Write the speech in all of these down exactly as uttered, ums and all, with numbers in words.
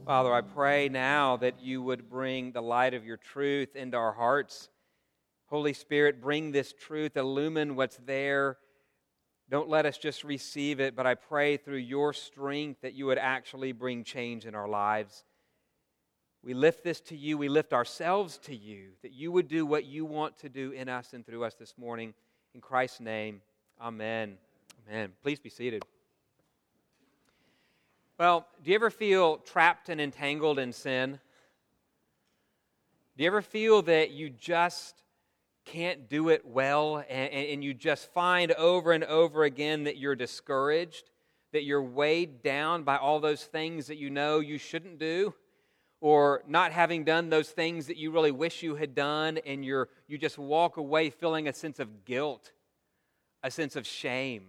Father, I pray now that you would bring the light of your truth into our hearts. Holy Spirit, bring this truth, illumine what's there. Don't let us just receive it, but I pray through your strength that you would actually bring change in our lives. We lift this to you, we lift ourselves to you, that you would do what you want to do in us and through us this morning. In Christ's name, amen. Amen. Please be seated. Well, do you ever feel trapped and entangled in sin? Do you ever feel that you just can't do it well and, and you just find over and over again that you're discouraged, that you're weighed down by all those things that you know you shouldn't do, or not having done those things that you really wish you had done, and you're you just walk away feeling a sense of guilt, a sense of shame?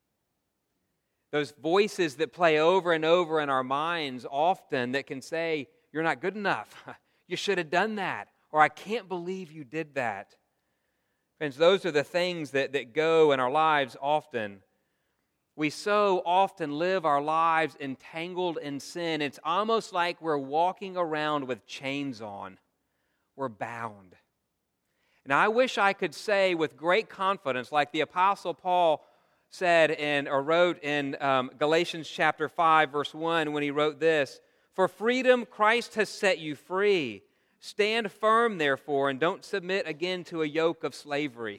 Those voices that play over and over in our minds often that can say, you're not good enough, you should have done that, or I can't believe you did that. Friends, those are the things that, that go in our lives often. We so often live our lives entangled in sin. It's almost like we're walking around with chains on. We're bound. And I wish I could say with great confidence, like the Apostle Paul said in, or wrote in um, Galatians chapter five, verse one, when he wrote this, "For freedom Christ has set you free. Stand firm, therefore, and don't submit again to a yoke of slavery."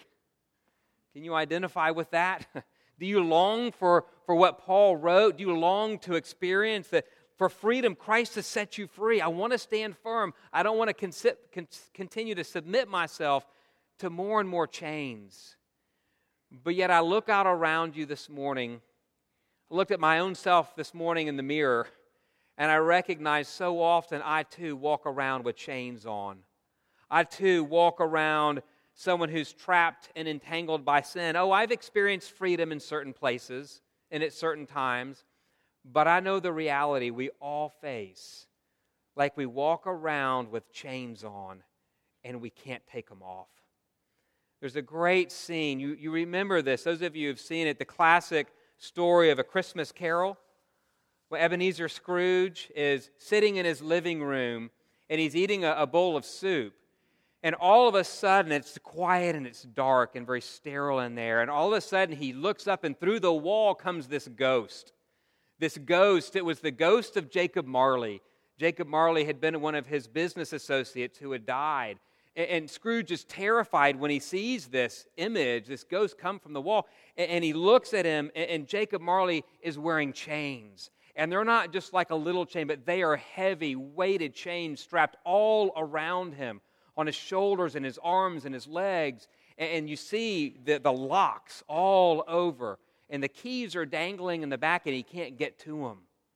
Can you identify with that? Do you long for, for what Paul wrote? Do you long to experience that for freedom Christ has set you free? I want to stand firm. I don't want to con- con- continue to submit myself to more and more chains. But yet I look out around you this morning, I looked at my own self this morning in the mirror, and I recognize so often I too walk around with chains on. I too walk around someone who's trapped and entangled by sin. Oh, I've experienced freedom in certain places and at certain times, but I know the reality we all face, like we walk around with chains on and we can't take them off. There's a great scene. You, you remember this. Those of you who have seen it, the classic story of A Christmas Carol, where Ebenezer Scrooge is sitting in his living room and he's eating a, a bowl of soup. And all of a sudden, it's quiet and it's dark and very sterile in there. And all of a sudden, he looks up and through the wall comes this ghost. This ghost, it was the ghost of Jacob Marley. Jacob Marley had been one of his business associates who had died. And Scrooge is terrified when he sees this image, this ghost come from the wall. And he looks at him, and Jacob Marley is wearing chains. And they're not just like a little chain, but they are heavy, weighted chains strapped all around him, on his shoulders and his arms and his legs. And you see the, the locks all over. And the keys are dangling in the back, and he can't get to them.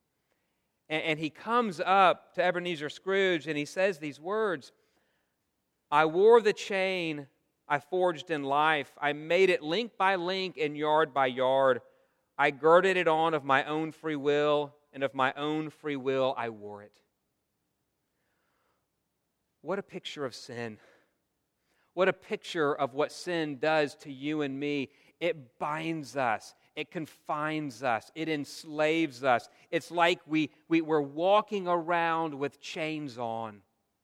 And, and he comes up to Ebenezer Scrooge, and he says these words, "I wore the chain I forged in life. I made it link by link and yard by yard. I girded it on of my own free will, and of my own free will I wore it." What a picture of sin. What a picture of what sin does to you and me. It binds us. It confines us. It enslaves us. It's like we, we, we're walking around with chains on.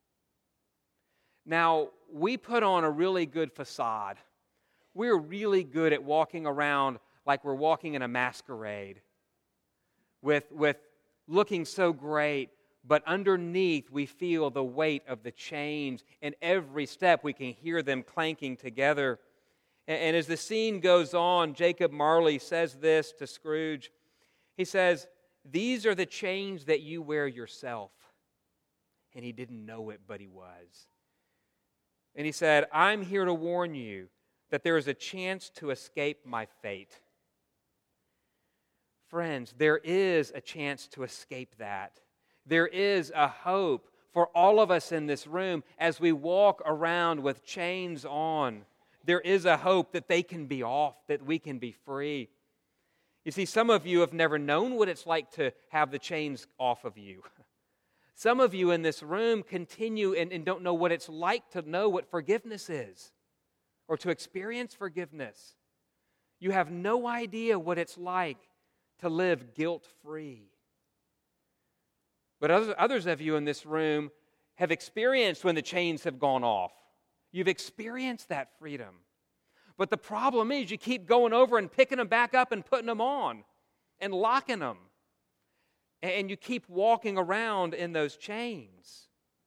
Now, we put on a really good facade. We're really good at walking around like we're walking in a masquerade, with, with looking so great, but underneath we feel the weight of the chains, and every step we can hear them clanking together. And, and as the scene goes on, Jacob Marley says this to Scrooge. He says, "These are the chains that you wear yourself." And he didn't know it, but he was. And he said, "I'm here to warn you that there is a chance to escape my fate." Friends, there is a chance to escape that. There is a hope for all of us in this room as we walk around with chains on. There is a hope that they can be off, that we can be free. You see, some of you have never known what it's like to have the chains off of you. Some of you in this room continue and, and don't know what it's like to know what forgiveness is or to experience forgiveness. You have no idea what it's like to live guilt-free. But others, others of you in this room have experienced when the chains have gone off. You've experienced that freedom. But the problem is you keep going over and picking them back up and putting them on and locking them. And you keep walking around in those chains.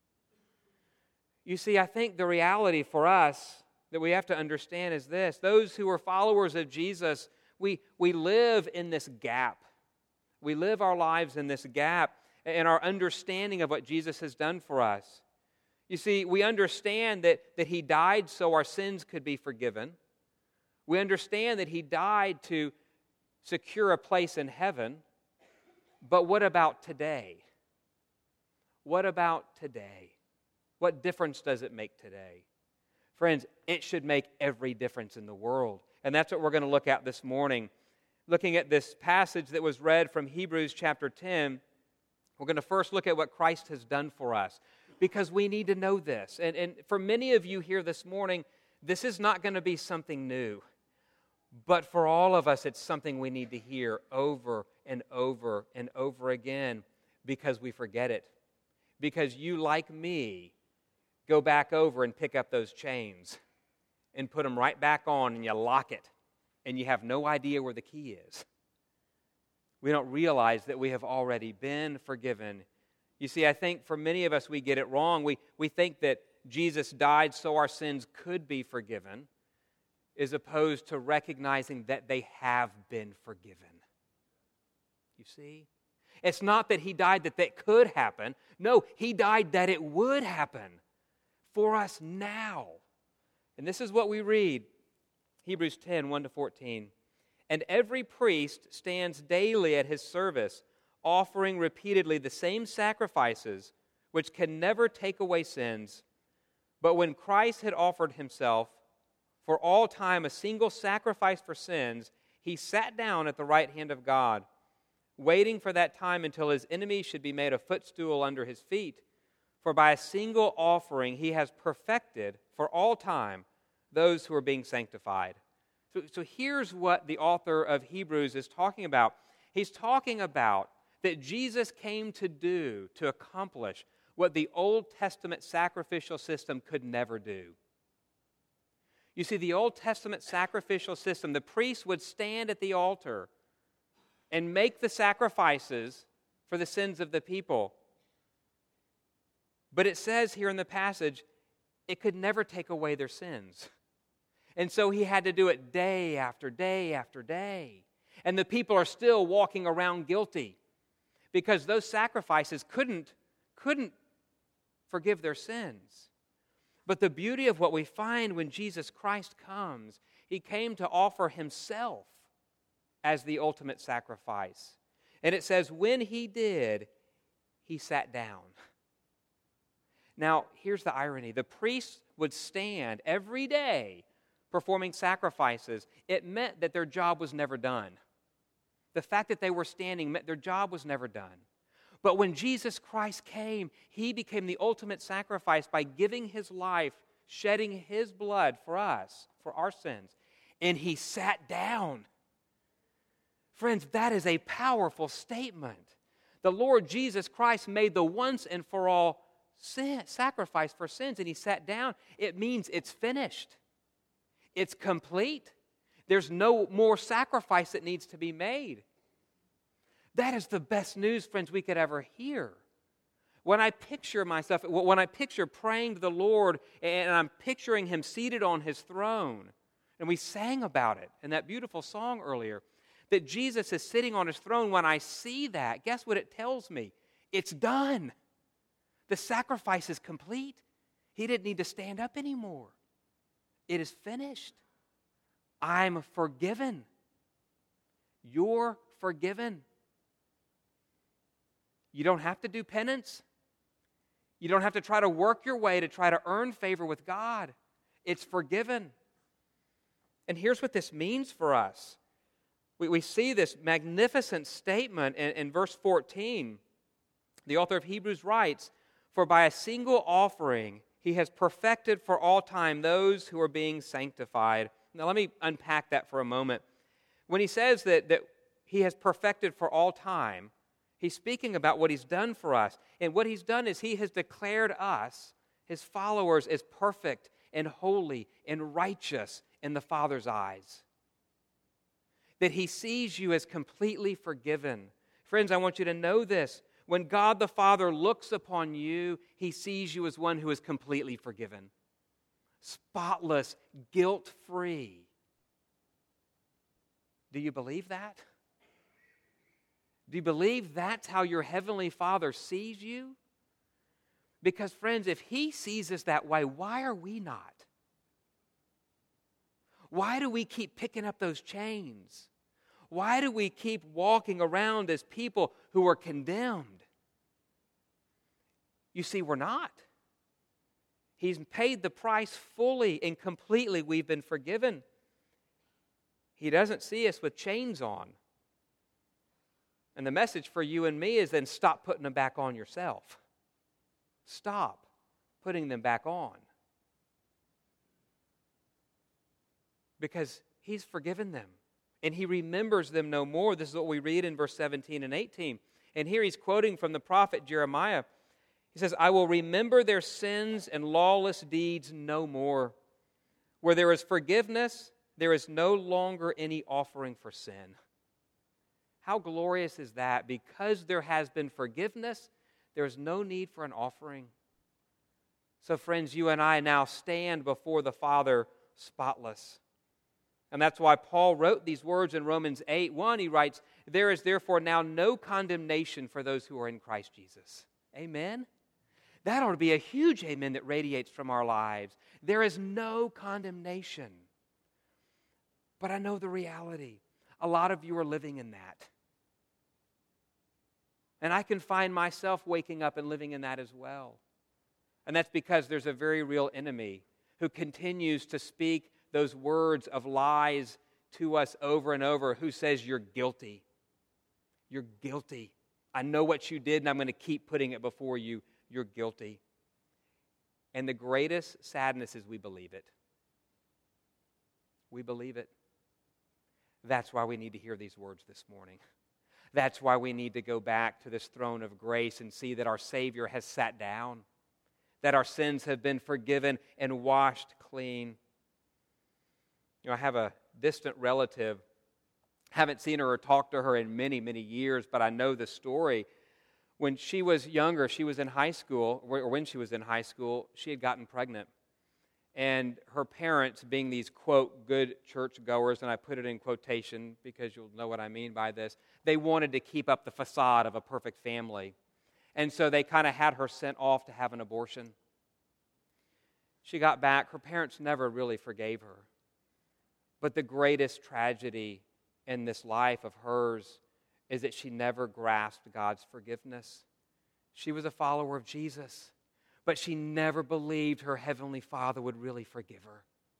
You see, I think the reality for us that we have to understand is this. Those who are followers of Jesus, we, we live in this gap. We live our lives in this gap in our understanding of what Jesus has done for us. You see, we understand that, that He died so our sins could be forgiven. We understand that He died to secure a place in heaven. But what about today? What about today? What difference does it make today? Friends, it should make every difference in the world. And that's what we're going to look at this morning. Looking at this passage that was read from Hebrews chapter ten, we're going to first look at what Christ has done for us, because we need to know this. And, and for many of you here this morning, this is not going to be something new. But for all of us, it's something we need to hear over and over and over again, because we forget it. Because you, like me, go back over and pick up those chains and put them right back on, and you lock it, and you have no idea where the key is. We don't realize that we have already been forgiven. You see, I think for many of us, we get it wrong. We, we think that Jesus died so our sins could be forgiven, as opposed to recognizing that they have been forgiven. You see? It's not that He died that that could happen. No, He died that it would happen for us now. And this is what we read, Hebrews ten, one to fourteen. And every priest stands daily at his service, offering repeatedly the same sacrifices, which can never take away sins. But when Christ had offered Himself for all time a single sacrifice for sins, He sat down at the right hand of God, waiting for that time until His enemies should be made a footstool under His feet. For by a single offering He has perfected for all time those who are being sanctified. So, so here's what the author of Hebrews is talking about. He's talking about that Jesus came to do, to accomplish what the Old Testament sacrificial system could never do. You see, the Old Testament sacrificial system, the priests would stand at the altar and make the sacrifices for the sins of the people. But it says here in the passage, it could never take away their sins. And so He had to do it day after day after day. And the people are still walking around guilty because those sacrifices couldn't, couldn't forgive their sins. But the beauty of what we find when Jesus Christ comes, He came to offer Himself as the ultimate sacrifice. And it says, when He did, He sat down. Now, here's the irony. The priests would stand every day performing sacrifices. It meant that their job was never done. The fact that they were standing meant their job was never done. But when Jesus Christ came, He became the ultimate sacrifice by giving His life, shedding His blood for us, for our sins. And He sat down. Friends, that is a powerful statement. The Lord Jesus Christ made the once and for all sin, sacrifice for sins, and He sat down. It means it's finished. It's complete. There's no more sacrifice that needs to be made. That is the best news, friends, we could ever hear. When I picture myself, when I picture praying to the Lord and I'm picturing Him seated on His throne, and we sang about it in that beautiful song earlier, that Jesus is sitting on His throne, when I see that, guess what it tells me? It's done. The sacrifice is complete. He didn't need to stand up anymore. It is finished. I'm forgiven. You're forgiven. You don't have to do penance. You don't have to try to work your way to try to earn favor with God. It's forgiven. And here's what this means for us. We, we see this magnificent statement in, in verse fourteen. The author of Hebrews writes, "For by a single offering He has perfected for all time those who are being sanctified." Now let me unpack that for a moment. When he says that, that He has perfected for all time, He's speaking about what He's done for us. And what He's done is He has declared us, His followers, as perfect and holy and righteous in the Father's eyes. That He sees you as completely forgiven. Friends, I want you to know this. When God the Father looks upon you, He sees you as one who is completely forgiven. Spotless, guilt-free. Do you believe that? Do you believe that's how your Heavenly Father sees you? Because, friends, if He sees us that way, why are we not? Why do we keep picking up those chains? Why do we keep walking around as people who are condemned? You see, we're not. He's paid the price fully and completely. We've been forgiven. He doesn't see us with chains on. And the message for you and me is then stop putting them back on yourself. Stop putting them back on. Because He's forgiven them. And He remembers them no more. This is what we read in verse seventeen and eighteen. And here he's quoting from the prophet Jeremiah. He says, I will remember their sins and lawless deeds no more. Where there is forgiveness, there is no longer any offering for sin. How glorious is that? Because there has been forgiveness, there is no need for an offering. So friends, you and I now stand before the Father spotless. And that's why Paul wrote these words in Romans eight one. He writes, there is therefore now no condemnation for those who are in Christ Jesus. Amen? That ought to be a huge amen that radiates from our lives. There is no condemnation. But I know the reality. A lot of you are living in that. And I can find myself waking up and living in that as well. And that's because there's a very real enemy who continues to speak those words of lies to us over and over, who says you're guilty. You're guilty. I know what you did and I'm going to keep putting it before you. You're guilty. And the greatest sadness is we believe it. We believe it. That's why we need to hear these words this morning. That's why we need to go back to this throne of grace and see that our Savior has sat down, that our sins have been forgiven and washed clean. You know, I have a distant relative. Haven't seen her or talked to her in many, many years, but I know the story. When she was younger, she was in high school, or when she was in high school, she had gotten pregnant. And her parents, being these, quote, good churchgoers, and I put it in quotation because you'll know what I mean by this, they wanted to keep up the facade of a perfect family. And so they kind of had her sent off to have an abortion. She got back. Her parents never really forgave her. But the greatest tragedy in this life of hers is that she never grasped God's forgiveness. She was a follower of Jesus, but she never believed her Heavenly Father would really forgive her.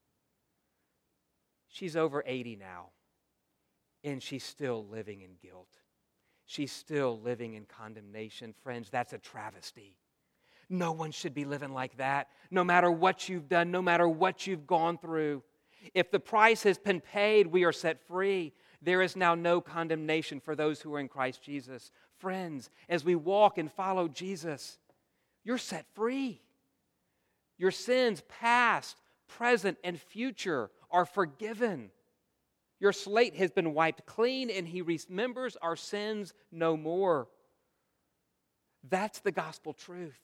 She's over eighty now, and she's still living in guilt. She's still living in condemnation. Friends, that's a travesty. No one should be living like that, no matter what you've done, no matter what you've gone through. If the price has been paid, we are set free. There is now no condemnation for those who are in Christ Jesus. Friends, as we walk and follow Jesus, you're set free. Your sins, past, present, and future, are forgiven. Your slate has been wiped clean, and He remembers our sins no more. That's the gospel truth.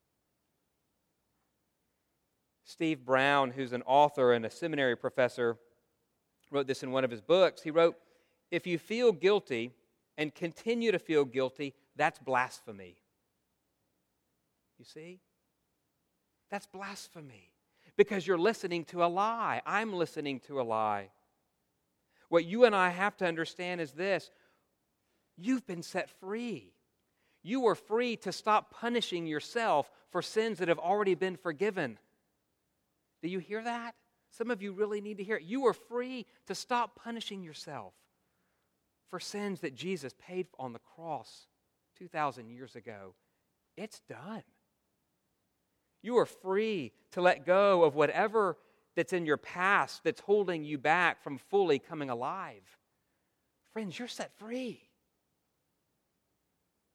Steve Brown, who's an author and a seminary professor, wrote this in one of his books. He wrote, if you feel guilty and continue to feel guilty, that's blasphemy. You see? That's blasphemy. Because you're listening to a lie. I'm listening to a lie. What you and I have to understand is this. You've been set free. You are free to stop punishing yourself for sins that have already been forgiven. Do you hear that? Some of you really need to hear it. You are free to stop punishing yourself for sins that Jesus paid on the cross two thousand years ago. It's done. You are free to let go of whatever that's in your past that's holding you back from fully coming alive. Friends, you're set free.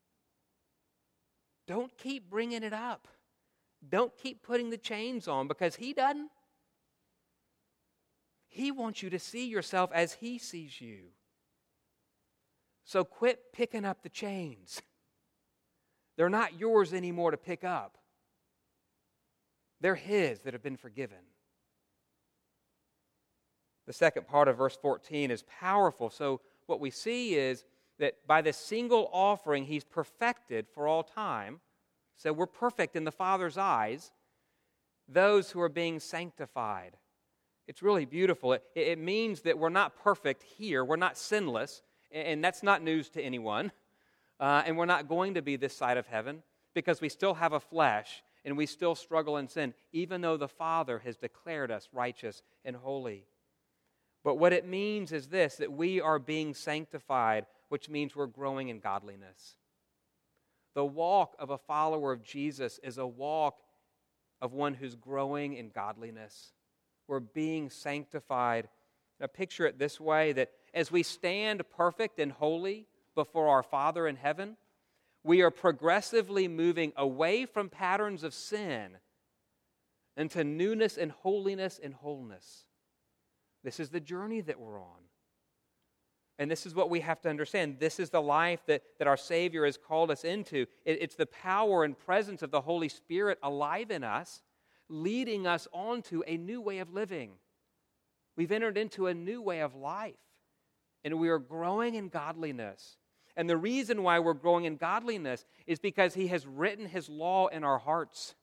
don't keep bringing it up. Don't keep putting the chains on, because He doesn't. He wants you to see yourself as He sees you. So quit picking up the chains. They're not yours anymore to pick up. They're His that have been forgiven. The second part of verse fourteen is powerful. So what we see is that by this single offering, He's perfected for all time. So we're perfect in the Father's eyes, those who are being sanctified. It's really beautiful. It, it means that we're not perfect here. We're not sinless, and that's not news to anyone. Uh, and we're not going to be this side of heaven, because we still have a flesh, and we still struggle in sin, even though the Father has declared us righteous and holy. But what it means is this, that we are being sanctified, which means we're growing in godliness. The walk of a follower of Jesus is a walk of one who's growing in godliness. We're being sanctified. Now picture it this way, that as we stand perfect and holy before our Father in heaven, we are progressively moving away from patterns of sin into newness and holiness and wholeness. This is the journey that we're on. And this is what we have to understand. This is the life that, that our Savior has called us into. It, it's the power and presence of the Holy Spirit alive in us, leading us onto a new way of living. We've entered into a new way of life, and we are growing in godliness. And the reason why we're growing in godliness is because He has written His law in our hearts.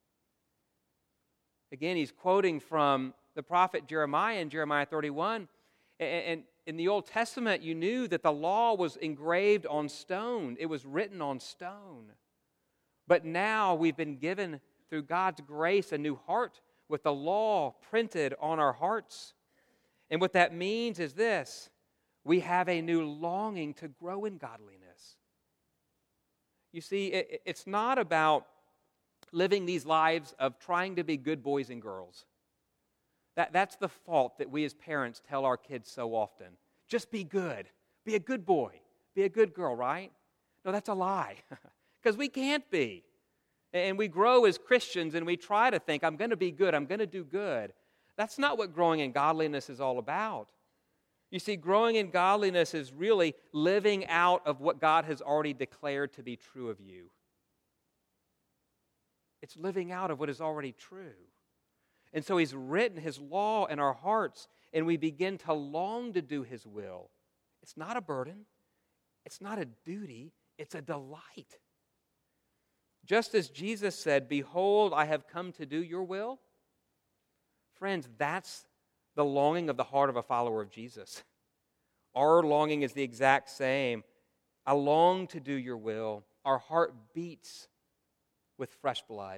Again, he's quoting from the prophet Jeremiah in Jeremiah thirty-one. And in the Old Testament, you knew that the law was engraved on stone. It was written on stone. But now we've been given, through God's grace, a new heart with the law printed on our hearts. And what that means is this: we have a new longing to grow in godliness. You see, it, it's not about living these lives of trying to be good boys and girls. That, that's the fault that we as parents tell our kids so often. Just be good. Be a good boy. Be a good girl, right? No, that's a lie. Because we can't be. And we grow as Christians and we try to think, I'm going to be good. I'm going to do good. That's not what growing in godliness is all about. You see, growing in godliness is really living out of what God has already declared to be true of you. It's living out of what is already true. And so He's written His law in our hearts, and we begin to long to do His will. It's not a burden. It's not a duty. It's a delight. Just as Jesus said, "Behold, I have come to do your will." Friends, that's the longing of the heart of a follower of Jesus. Our longing is the exact same. I long to do your will. Our heart beats with fresh blood.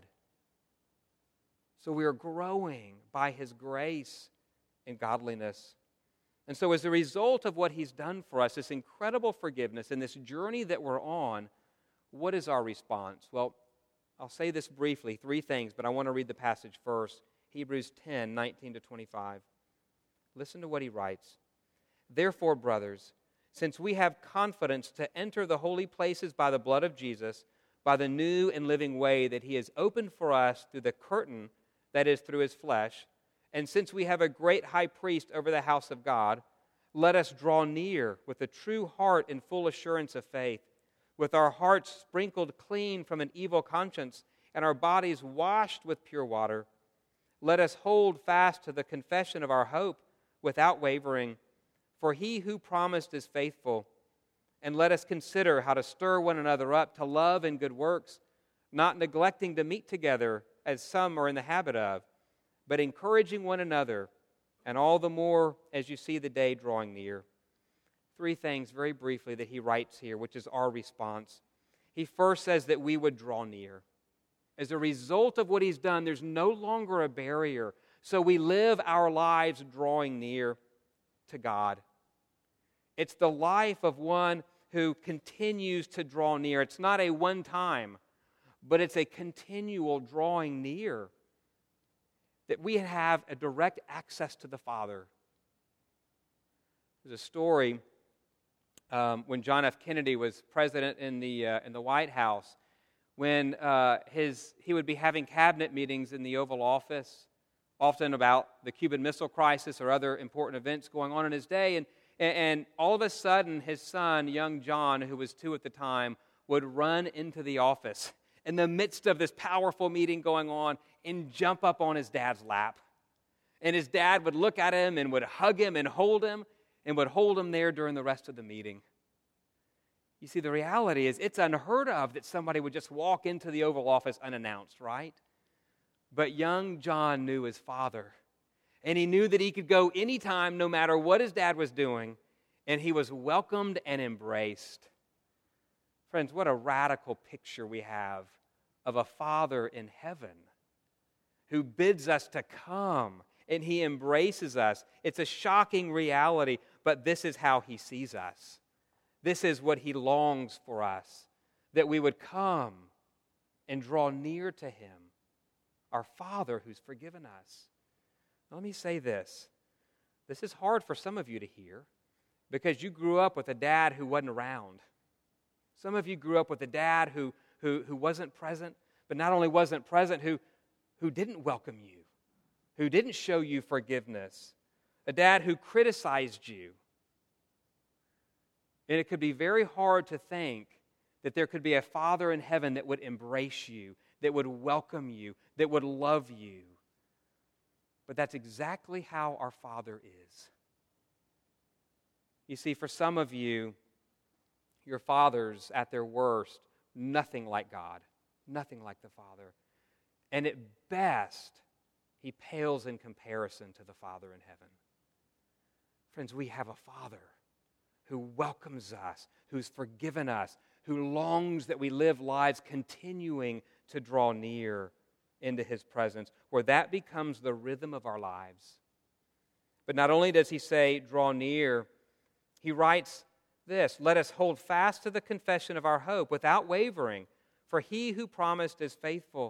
So we are growing by His grace and godliness. And so as a result of what He's done for us, this incredible forgiveness and this journey that we're on, what is our response? Well, I'll say this briefly, three things, but I want to read the passage first. Hebrews ten, nineteen to twenty-five. Listen to what he writes. "Therefore, brothers, since we have confidence to enter the holy places by the blood of Jesus, by the new and living way that He has opened for us through the curtain, that is, through His flesh, and since we have a great high priest over the house of God, let us draw near with a true heart and full assurance of faith, with our hearts sprinkled clean from an evil conscience and our bodies washed with pure water. Let us hold fast to the confession of our hope without wavering, for He who promised is faithful. And let us consider how to stir one another up to love and good works, not neglecting to meet together as some are in the habit of, but encouraging one another, and all the more as you see the day drawing near." Three things very briefly that he writes here, which is our response. He first says that we would draw near. As a result of what He's done, there's no longer a barrier. So we live our lives drawing near to God. It's the life of one who continues to draw near. It's not a one-time, but it's a continual drawing near. That we have a direct access to the Father. There's a story um, when John F. Kennedy was president in the uh, in the White House. when uh, his he would be having cabinet meetings in the Oval Office, often about the Cuban Missile Crisis or other important events going on in his day. And, and all of a sudden, his son, young John, who was two at the time, would run into the office in the midst of this powerful meeting going on and jump up on his dad's lap. And his dad would look at him and would hug him and hold him and would hold him there during the rest of the meeting. You see, the reality is it's unheard of that somebody would just walk into the Oval Office unannounced, right? But young John knew his father, and he knew that he could go anytime, no matter what his dad was doing, and he was welcomed and embraced. Friends, what a radical picture we have of a Father in heaven who bids us to come, and he embraces us. It's a shocking reality, but this is how he sees us. This is what he longs for us, that we would come and draw near to him, our Father who's forgiven us. Now, let me say this. This is hard for some of you to hear because you grew up with a dad who wasn't around. Some of you grew up with a dad who, who, who wasn't present, but not only wasn't present, who, who didn't welcome you, who didn't show you forgiveness, a dad who criticized you. And it could be very hard to think that there could be a Father in heaven that would embrace you, that would welcome you, that would love you. But that's exactly how our Father is. You see, for some of you, your fathers at their worst, nothing like God, nothing like the Father. And at best, he pales in comparison to the Father in heaven. Friends, we have a Father who welcomes us, who's forgiven us, who longs that we live lives continuing to draw near into his presence, where that becomes the rhythm of our lives. But not only does he say, draw near, he writes this, let us hold fast to the confession of our hope without wavering, for he who promised is faithful.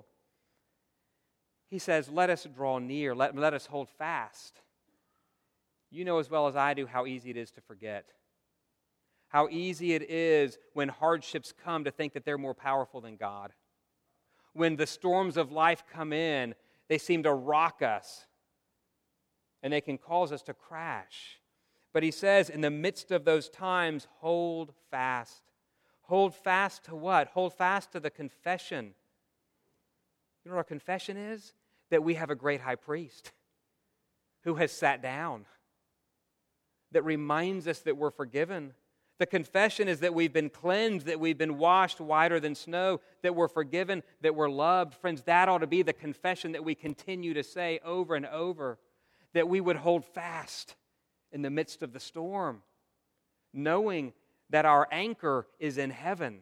He says, let us draw near, let, let us hold fast. You know as well as I do how easy it is to forget. How easy it is when hardships come to think that they're more powerful than God. When the storms of life come in, they seem to rock us, and they can cause us to crash. But he says, in the midst of those times, hold fast. Hold fast to what? Hold fast to the confession. You know what our confession is? That we have a great high priest who has sat down, that reminds us that we're forgiven. The confession is that we've been cleansed, that we've been washed whiter than snow, that we're forgiven, that we're loved. Friends, that ought to be the confession that we continue to say over and over, that we would hold fast in the midst of the storm, knowing that our anchor is in heaven.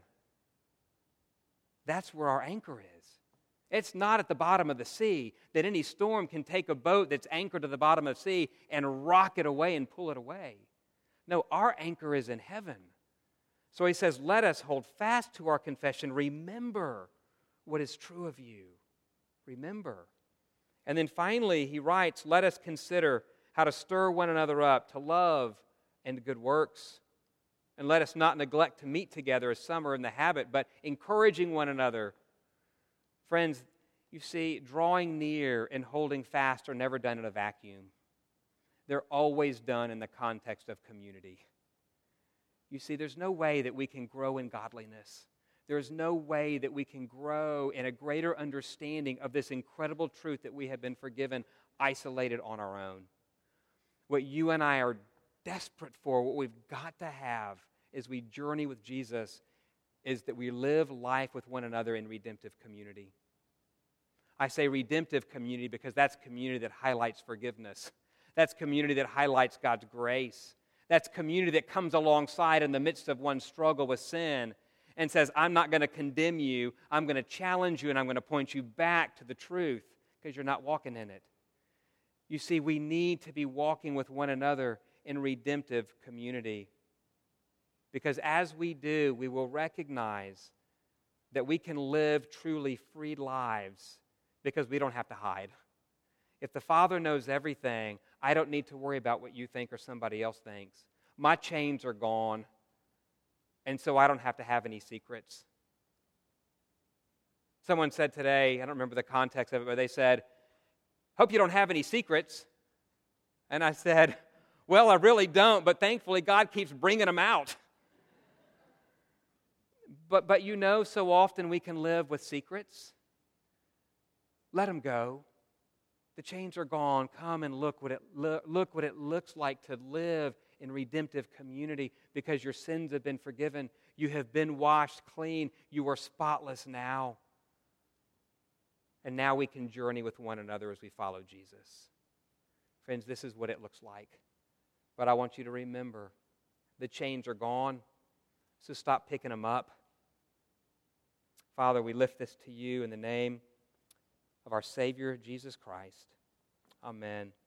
That's where our anchor is. It's not at the bottom of the sea, that any storm can take a boat that's anchored to the bottom of the sea and rock it away and pull it away. No, our anchor is in heaven. So he says, let us hold fast to our confession. Remember what is true of you. Remember. And then finally, he writes, let us consider how to stir one another up to love and good works. And let us not neglect to meet together as some are in the habit, but encouraging one another. Friends, you see, drawing near and holding fast are never done in a vacuum. They're always done in the context of community. You see, there's no way that we can grow in godliness. There's no way that we can grow in a greater understanding of this incredible truth that we have been forgiven, isolated on our own. What you and I are desperate for, what we've got to have as we journey with Jesus, is that we live life with one another in redemptive community. I say redemptive community because that's community that highlights forgiveness. That's community that highlights God's grace. That's community that comes alongside in the midst of one's struggle with sin and says, I'm not going to condemn you, I'm going to challenge you, and I'm going to point you back to the truth because you're not walking in it. You see, we need to be walking with one another in redemptive community, because as we do, we will recognize that we can live truly free lives because we don't have to hide. If the Father knows everything, I don't need to worry about what you think or somebody else thinks. My chains are gone, and so I don't have to have any secrets. Someone said today, I don't remember the context of it, but they said, hope you don't have any secrets. And I said, well, I really don't, but thankfully God keeps bringing them out. But, but you know, so often we can live with secrets. Let them go. The chains are gone. Come and look what it look what it looks like to live in redemptive community, because your sins have been forgiven. You have been washed clean. You are spotless now. And now we can journey with one another as we follow Jesus. Friends, this is what it looks like. But I want you to remember, the chains are gone, so stop picking them up. Father, we lift this to you in the name of our Savior, Jesus Christ. Amen.